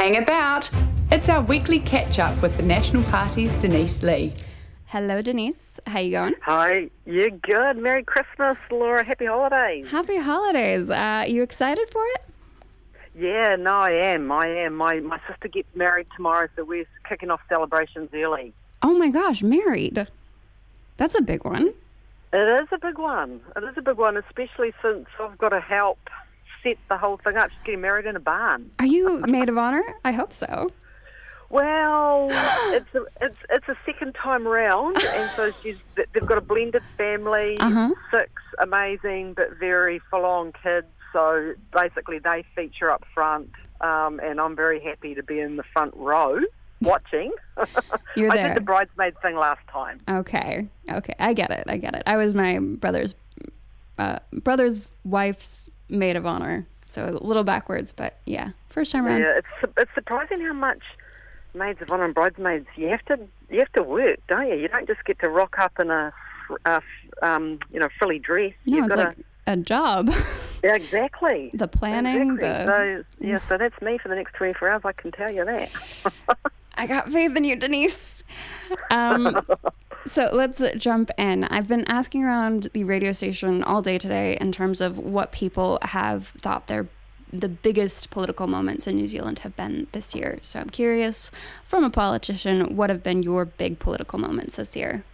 Hang about. It's our weekly catch-up with the National Party's Denise Lee. Hello, Denise. How you going? Hi, you're good. Merry Christmas, Laura. Happy holidays. Happy holidays. You excited for it? Yeah, no, I am. My sister gets married tomorrow, so we're kicking off celebrations early. Oh my gosh, married. That's a big one. It is a big one. Especially since I've got to help set the whole thing up. She's getting married in a barn. Are you maid of honor? I hope so. Well, it's a second time round, and so they've got a blended family, 6 amazing but very full-on kids. So basically, they feature up front, and I'm very happy to be in the front row watching. You're there. I did the bridesmaid thing last time. Okay, I get it. I was my brother's wife's maid of honor, so a little backwards, but yeah, first time around. Yeah, it's surprising how much maids of honor and bridesmaids you have to work, don't you? You don't just get to rock up in a frilly dress. No, You've it's got like a job. Yeah, exactly. The planning. Exactly. So that's me for the next 24 hours. I can tell you that. I got faith in you, Denise. So let's jump in. I've been asking around the radio station all day today in terms of what people have thought the biggest political moments in New Zealand have been this year. So I'm curious, from a politician, what have been your big political moments this year?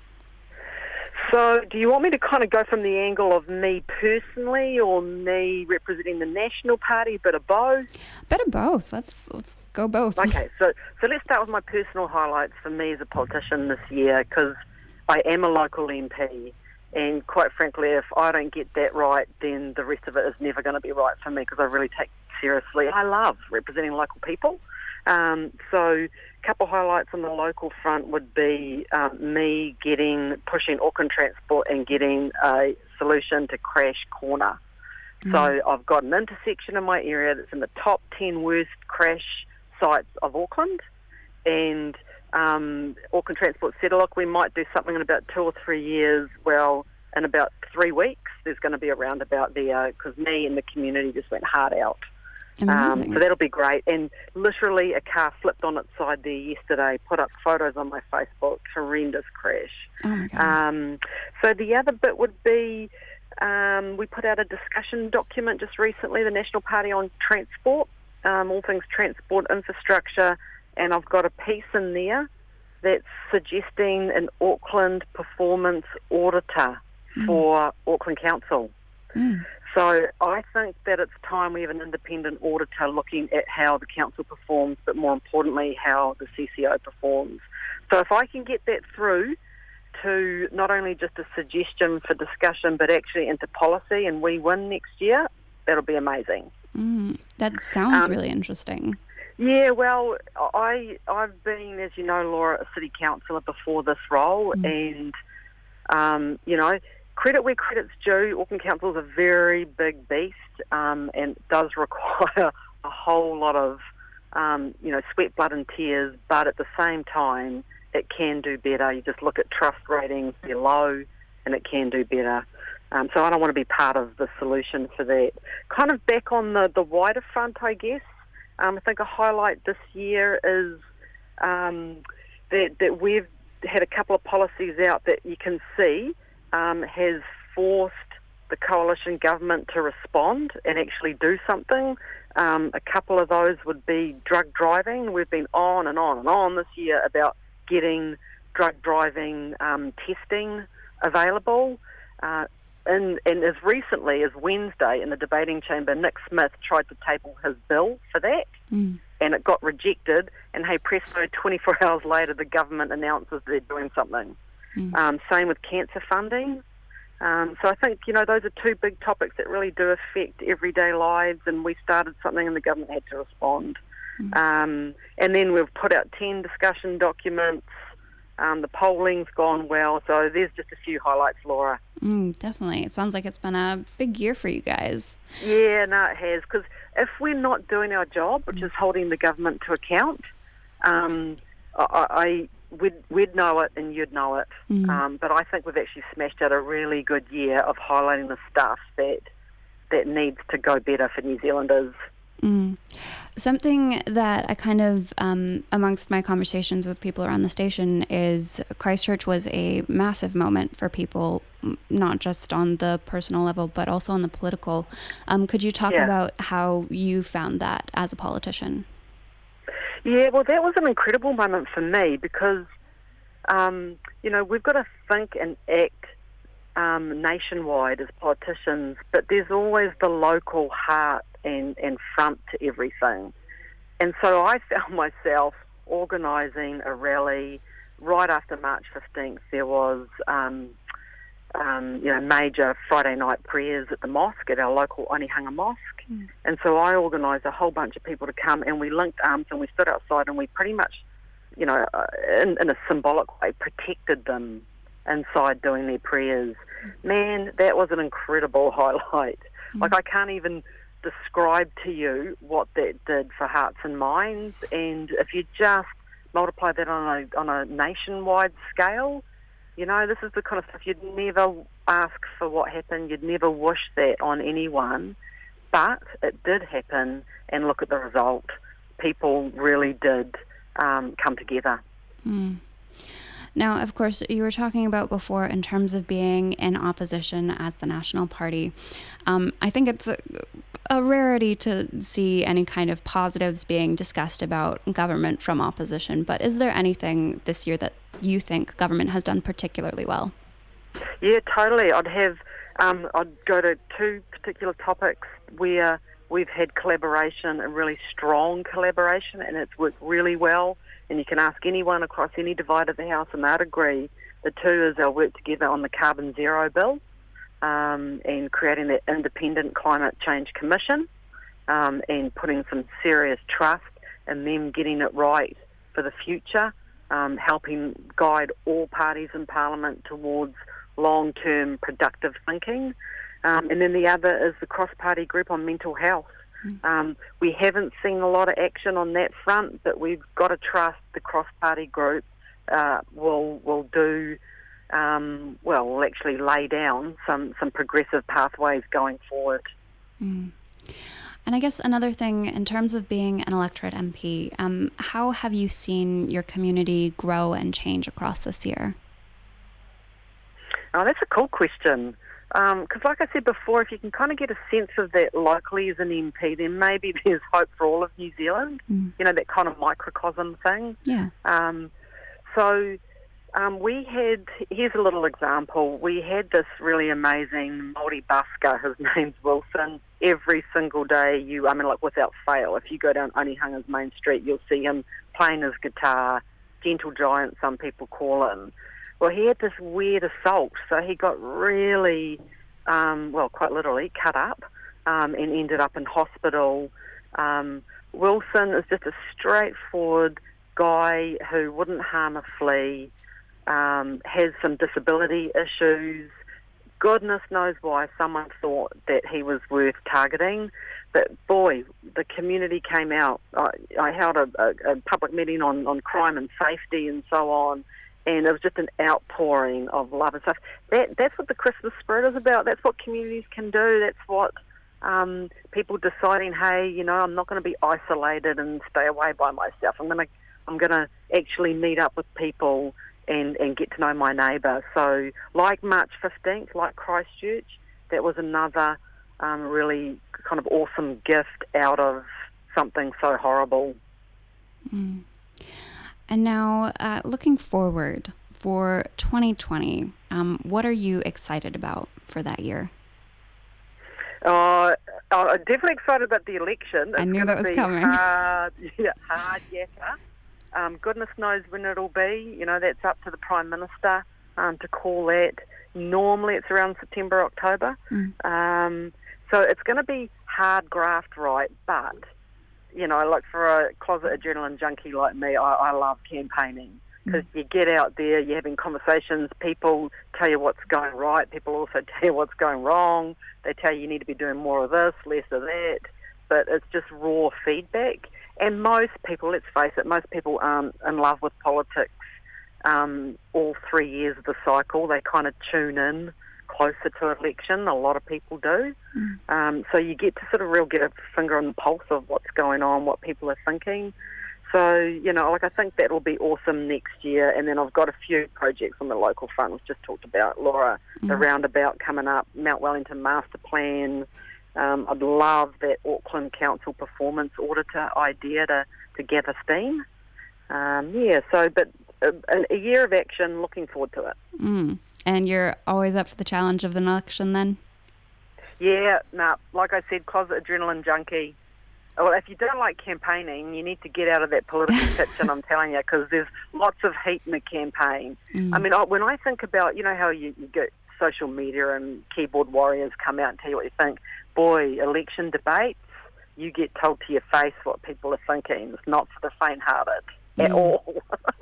So do you want me to kind of go from the angle of me personally or me representing the National Party, a bit of both? A bit of both. Let's go both. Okay, so let's start with my personal highlights for me as a politician this year, because I am a local MP, and quite frankly, if I don't get that right, then the rest of it is never going to be right for me, because I really take it seriously. I love representing local people. So a couple of highlights on the local front would be me pushing Auckland Transport and getting a solution to Crash Corner. So I've got an intersection in my area that's in the top 10 worst crash sites of Auckland, and Auckland Transport said, look, we might do something in about 2 or 3 years. Well, in about 3 weeks, there's going to be a roundabout there, because me and the community just went hard out. So that'll be great. And literally a car flipped on its side there yesterday, put up photos on my Facebook, horrendous crash. Oh my God. So the other bit would be, we put out a discussion document just recently, the National Party on transport, all things transport infrastructure, and I've got a piece in there that's suggesting an Auckland performance auditor for Auckland Council. So I think that it's time we have an independent auditor looking at how the council performs, but more importantly, how the CCO performs. So if I can get that through to not only just a suggestion for discussion, but actually into policy, and we win next year, that'll be amazing. That sounds really interesting. Yeah, well, I've been, as you know, Laura, a city councillor before this role, and, credit where credit's due. Auckland Council is a very big beast, and it does require a whole lot of, sweat, blood and tears, but at the same time, it can do better. You just look at trust ratings, they're low, and it can do better. So I don't want to be part of the solution for that. Kind of back on the wider front, I guess, I think a highlight this year is that we've had a couple of policies out that you can see has forced the coalition government to respond and actually do something. A couple of those would be drug driving. We've been on and on and on this year about getting drug driving testing available. And as recently as Wednesday in the debating chamber, Nick Smith tried to table his bill for that, and it got rejected. And hey, presto, 24 hours later, the government announces they're doing something. Same with cancer funding. So I think, those are two big topics that really do affect everyday lives, and we started something and the government had to respond. And then we've put out 10 discussion documents. The polling's gone well, so there's just a few highlights, Laura. Definitely. It sounds like it's been a big year for you guys. Yeah, no, it has, because if we're not doing our job, which is holding the government to account, we'd know it and you'd know it. But I think we've actually smashed out a really good year of highlighting the stuff that needs to go better for New Zealanders. Something that I kind of, amongst my conversations with people around the station, is Christchurch was a massive moment for people, not just on the personal level, but also on the political. Could you talk about how you found that as a politician? Yeah, well, that was an incredible moment for me because, we've got to think and act nationwide as politicians, but there's always the local heart and front to everything. And so I found myself organising a rally right after March 15th. There was, major Friday night prayers at the mosque, at our local Onehunga Mosque. And so I organised a whole bunch of people to come, and we linked arms and we stood outside and we pretty much, in a symbolic way, protected them inside doing their prayers. Man, that was an incredible highlight. Like, I can't even describe to you what that did for hearts and minds. And if you just multiply that on a nationwide scale, this is the kind of stuff you'd never ask for what happened. You'd never wish that on anyone. But it did happen, and look at the result. People really did come together. Now, of course, you were talking about before in terms of being in opposition as the National Party. I think it's a rarity to see any kind of positives being discussed about government from opposition. But is there anything this year that you think government has done particularly well? Yeah, totally. I'd go to two particular topics where we've had collaboration, a really strong collaboration, and it's worked really well. And you can ask anyone across any divide of the House and they'd agree. The two is our work together on the Carbon Zero Bill and creating that independent climate change commission and putting some serious trust in them getting it right for the future, helping guide all parties in Parliament towards long-term productive thinking. And then the other is the cross-party group on mental health. We haven't seen a lot of action on that front, but we've got to trust the cross-party group will do, will actually lay down some progressive pathways going forward. And I guess another thing, in terms of being an electorate MP, how have you seen your community grow and change across this year? Oh, that's a cool question. Because like I said before, if you can kind of get a sense of that locally as an MP, then maybe there's hope for all of New Zealand, that kind of microcosm thing. Yeah. We had, here's a little example, we had this really amazing Māori busker, his name's Wilson. Every single day, without fail, if you go down Onehunga's main street, you'll see him playing his guitar, gentle giant, some people call him. Well, he had this weird assault, so he got really, quite literally, cut up and ended up in hospital. Wilson is just a straightforward guy who wouldn't harm a flea, has some disability issues. Goodness knows why someone thought that he was worth targeting. But boy, the community came out. I held a public meeting on crime and safety and so on. And it was just an outpouring of love and stuff. That's what the Christmas spirit is about. That's what communities can do. That's what people deciding, hey, I'm not going to be isolated and stay away by myself. I'm going to actually meet up with people and get to know my neighbour. So like March 15th, like Christchurch, that was another really kind of awesome gift out of something so horrible. And now, looking forward for 2020, what are you excited about for that year? I'm definitely excited about the election. I knew that was coming. Hard yakka. Goodness knows when it'll be. That's up to the Prime Minister to call that. Normally it's around September, October. So it's going to be hard graft, right? But like for a closet adrenaline junkie like me, I love campaigning because you get out there, you're having conversations, people tell you what's going right, people also tell you what's going wrong, they tell you need to be doing more of this, less of that, but it's just raw feedback. And most people, let's face it, most people aren't in love with politics all 3 years of the cycle. They kind of tune in closer to election. A lot of people do. So you get to sort of get a finger on the pulse of what's going on, what people are thinking. So, I think that'll be awesome next year. And then I've got a few projects on the local front. We've just talked about, Laura, the roundabout coming up, Mount Wellington Master Plan. I'd love that Auckland Council performance auditor idea to gather steam. But a year of action, looking forward to it. And you're always up for the challenge of an election then? Yeah, like I said, closet adrenaline junkie. Well, if you don't like campaigning, you need to get out of that political kitchen, I'm telling you, because there's lots of heat in the campaign. I mean, when I think about, how you get social media and keyboard warriors come out and tell you what you think, boy, election debates, you get told to your face what people are thinking. It's not for the faint-hearted at all.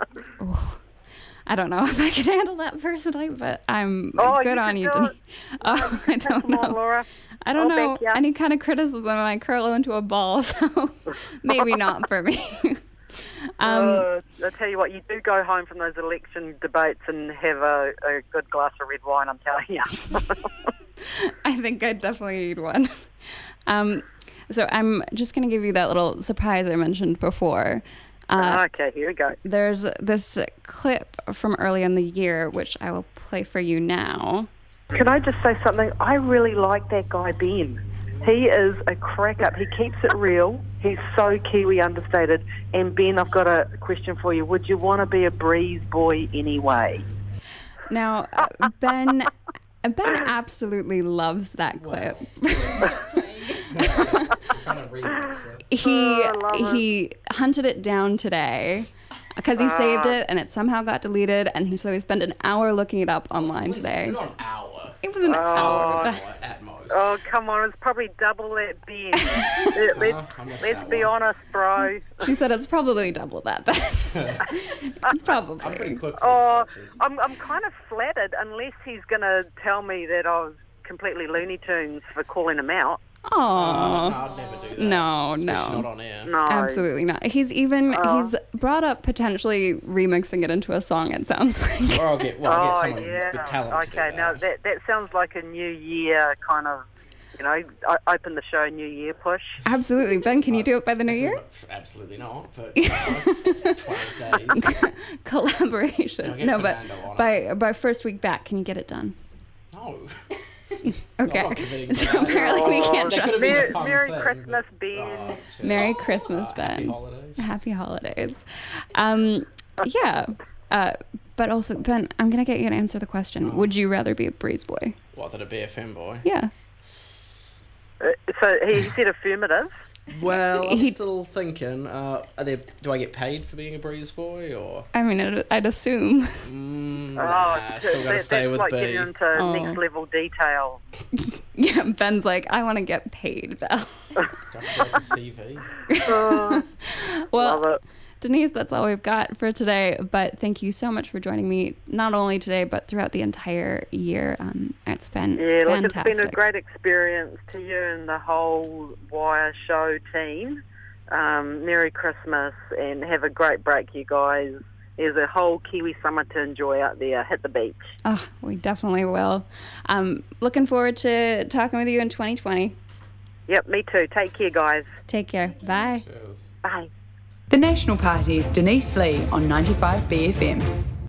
I don't know if I can handle that personally, but I'm good on you, Denise. I don't know. On, Laura. I don't know. Any kind of criticism, and I curl into a ball, so maybe not for me. I'll tell you what, you do go home from those election debates and have a good glass of red wine, I'm telling you. I think I definitely need one. So I'm just going to give you that little surprise I mentioned before. Okay, here we go. There's this clip from early in the year, which I will play for you now. Can I just say something? I really like that guy, Ben. He is a crack up. He keeps it real. He's so Kiwi understated. And Ben, I've got a question for you. Would you want to be a breeze boy anyway? Now, Ben absolutely loves that clip. He hunted it down today because he saved it and it somehow got deleted, and so he spent an hour looking it up online today. Not an hour. It was an hour at most. Oh, come on. It's probably double that, Ben. Let's be honest, bro. She said it's probably double that, Ben. Probably. I'm pretty quick. I'm kind of flattered, unless he's going to tell me that I was completely Looney Tunes for calling him out. Oh, I'd never do that. No. Not on air. No. Absolutely not. He's brought up potentially remixing it into a song, it sounds like. Or I'll get someone with talent to do that. Now that sounds like a New Year kind of, open the show New Year push. Absolutely. Ben, can you do it by the New Year? Absolutely not, but 12 days. Collaboration. No, but by first week back, can you get it done? No. Okay. So apparently we can't trust me. Merry Christmas, Ben. Merry Christmas, Ben. Happy holidays. Yeah. But also, Ben, I'm going to get you to answer the question. Would you rather be a breeze boy? What, than a BFM boy? Yeah. So he said affirmative. Well, I'm still thinking, do I get paid for being a breeze boy, or? I mean, I'd assume. Still gotta stay with like B. Getting into next level detail. Yeah, Ben's like, I want to get paid, Val. Don't forget the CV. Well, love it. Denise, that's all we've got for today. But thank you so much for joining me, not only today, but throughout the entire year. It's been fantastic. It's been a great experience to you and the whole Wire Show team. Merry Christmas and have a great break, you guys. There's a whole Kiwi summer to enjoy out there. Hit the beach. Oh, we definitely will. Looking forward to talking with you in 2020. Yep, me too. Take care, guys. Take care. Bye. Cheers. Bye. The National Party's Denise Lee on 95 BFM.